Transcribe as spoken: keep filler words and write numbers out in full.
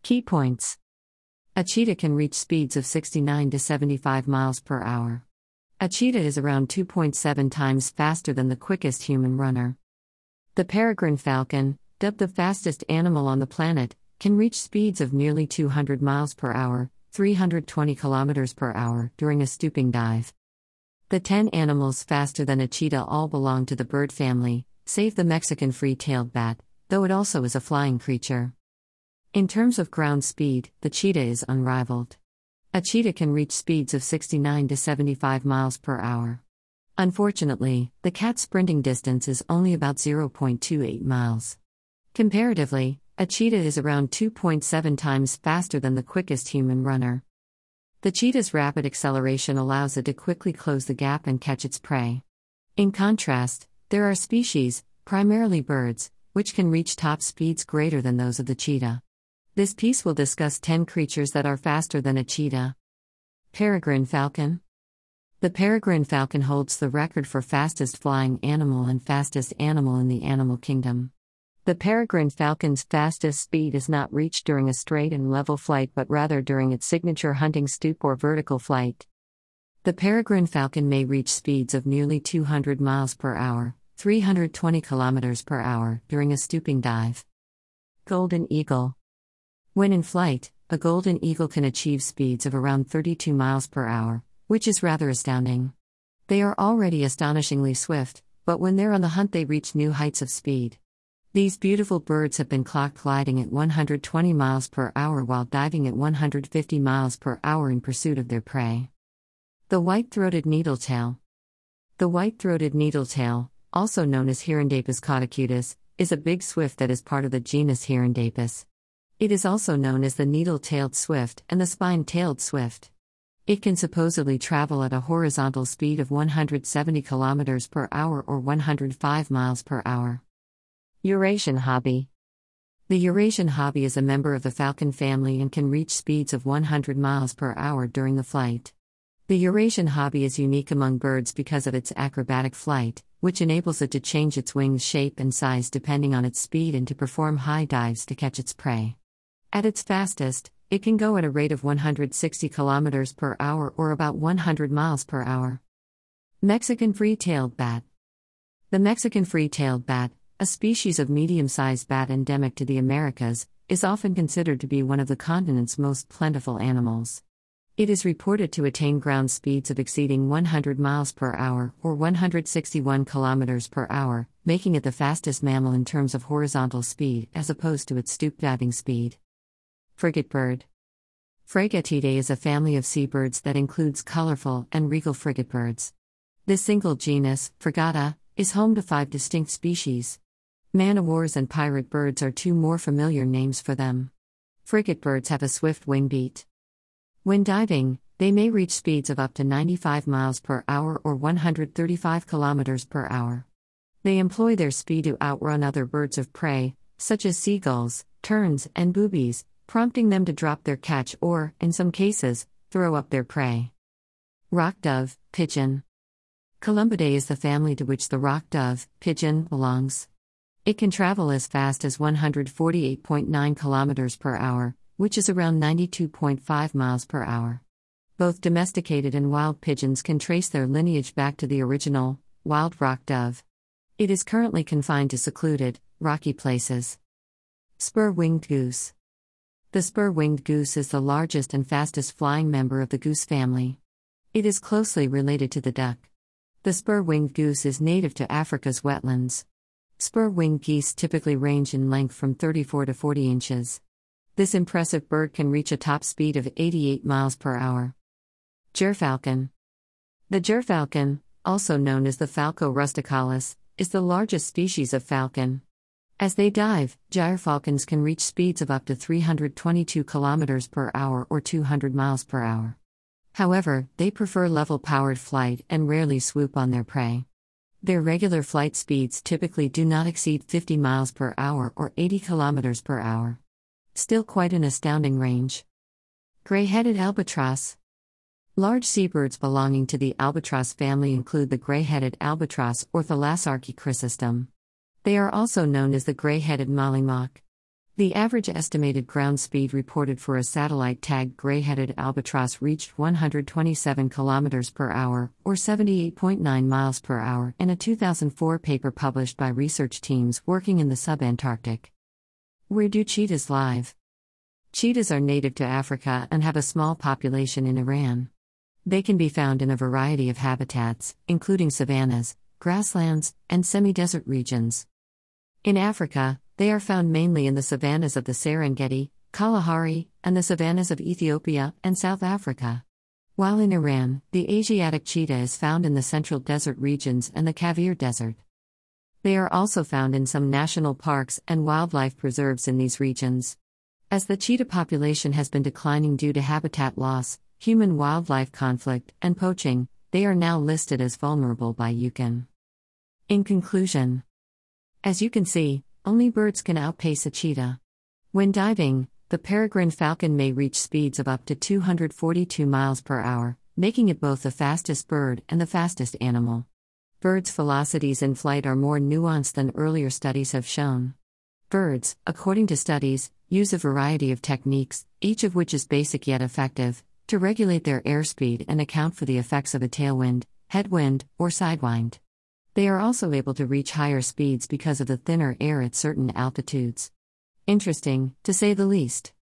Key points. A cheetah can reach speeds of sixty-nine to seventy-five miles per hour. A cheetah is around two point seven times faster than the quickest human runner. The peregrine falcon, dubbed the fastest animal on the planet, can reach speeds of nearly two hundred miles per hour, three hundred twenty kilometers per hour, during a stooping dive. The ten animals faster than a cheetah all belong to the bird family, save the Mexican free-tailed bat, though it also is a flying creature. In terms of ground speed, the cheetah is unrivaled. A cheetah can reach speeds of sixty-nine to seventy-five miles per hour. Unfortunately, the cat's sprinting distance is only about zero point two eight miles. Comparatively, a cheetah is around two point seven times faster than the quickest human runner. The cheetah's rapid acceleration allows it to quickly close the gap and catch its prey. In contrast, there are species, primarily birds, which can reach top speeds greater than those of the cheetah. This piece will discuss ten creatures that are faster than a cheetah. Peregrine falcon. The peregrine falcon holds the record for fastest flying animal and fastest animal in the animal kingdom. The peregrine falcon's fastest speed is not reached during a straight and level flight but rather during its signature hunting stoop or vertical flight. The peregrine falcon may reach speeds of nearly two hundred miles per hour, three hundred twenty kilometers per hour, during a stooping dive. Golden eagle. When in flight, a golden eagle can achieve speeds of around thirty-two miles per hour, which is rather astounding. They are already astonishingly swift, but when they're on the hunt they reach new heights of speed. These beautiful birds have been clocked gliding at one hundred twenty miles per hour while diving at one hundred fifty miles per hour in pursuit of their prey. The white-throated needletail. The white-throated needletail, also known as Hirundapus caudacutus, is a big swift that is part of the genus Hirundapus. It is also known as the needle-tailed swift and the spine-tailed swift. It can supposedly travel at a horizontal speed of one hundred seventy kilometers per hour or one hundred five miles per hour. Eurasian hobby. The Eurasian hobby is a member of the falcon family and can reach speeds of one hundred miles per hour during the flight. The Eurasian hobby is unique among birds because of its acrobatic flight, which enables it to change its wings shape and size depending on its speed and to perform high dives to catch its prey. At its fastest, it can go at a rate of one hundred sixty kilometers per hour or about one hundred miles per hour. Mexican free-tailed bat. The Mexican free-tailed bat, a species of medium-sized bat endemic to the Americas, is often considered to be one of the continent's most plentiful animals. It is reported to attain ground speeds of exceeding one hundred miles per hour or one hundred sixty-one kilometers per hour, making it the fastest mammal in terms of horizontal speed as opposed to its stoop diving speed. Frigate bird. Frigatidae is a family of seabirds that includes colorful and regal frigate birds. This single genus, Frigata, is home to five distinct species. Man-o'-wars and pirate birds are two more familiar names for them. Frigate birds have a swift wing beat. When diving, they may reach speeds of up to ninety-five miles per hour or one hundred thirty-five kilometers per hour. They employ their speed to outrun other birds of prey, such as seagulls, terns, and boobies, prompting them to drop their catch or, in some cases, throw up their prey. Rock dove, pigeon. Columbidae is the family to which the rock dove, pigeon, belongs. It can travel as fast as one hundred forty-eight point nine kilometers per hour, which is around ninety-two point five miles per hour. Both domesticated and wild pigeons can trace their lineage back to the original, wild rock dove. It is currently confined to secluded, rocky places. Spur-winged goose. The spur-winged goose is the largest and fastest flying member of the goose family. It is closely related to the duck. The spur-winged goose is native to Africa's wetlands. Spur-winged geese typically range in length from thirty-four to forty inches. This impressive bird can reach a top speed of eighty-eight miles per hour. Gyrfalcon. The gyrfalcon, also known as the Falco rusticalis, is the largest species of falcon. As they dive, gyrfalcons can reach speeds of up to three hundred twenty-two kilometers per hour or two hundred miles per hour. However, they prefer level-powered flight and rarely swoop on their prey. Their regular flight speeds typically do not exceed fifty miles per hour or eighty kilometers per hour. Still quite an astounding range. Gray-headed albatross. Large seabirds belonging to the albatross family include the gray-headed albatross or Thalasarche chrysostom. They are also known as the gray-headed mollymauk. The average estimated ground speed reported for a satellite-tagged gray-headed albatross reached one hundred twenty-seven kilometers per hour, or seventy-eight point nine miles per hour, in a two thousand four paper published by research teams working in the sub-Antarctic. Where do cheetahs live? Cheetahs are native to Africa and have a small population in Iran. They can be found in a variety of habitats, including savannas, grasslands, and semi-desert regions. In Africa, they are found mainly in the savannas of the Serengeti, Kalahari, and the savannas of Ethiopia and South Africa. While in Iran, the Asiatic cheetah is found in the central desert regions and the Kavir Desert. They are also found in some national parks and wildlife preserves in these regions. As the cheetah population has been declining due to habitat loss, human-wildlife conflict, and poaching, they are now listed as vulnerable by U K N. In conclusion, as you can see, only birds can outpace a cheetah. When diving, the peregrine falcon may reach speeds of up to two hundred forty-two miles per hour, making it both the fastest bird and the fastest animal. Birds' velocities in flight are more nuanced than earlier studies have shown. Birds, according to studies, use a variety of techniques, each of which is basic yet effective, to regulate their airspeed and account for the effects of a tailwind, headwind, or sidewind. They are also able to reach higher speeds because of the thinner air at certain altitudes. Interesting, to say the least.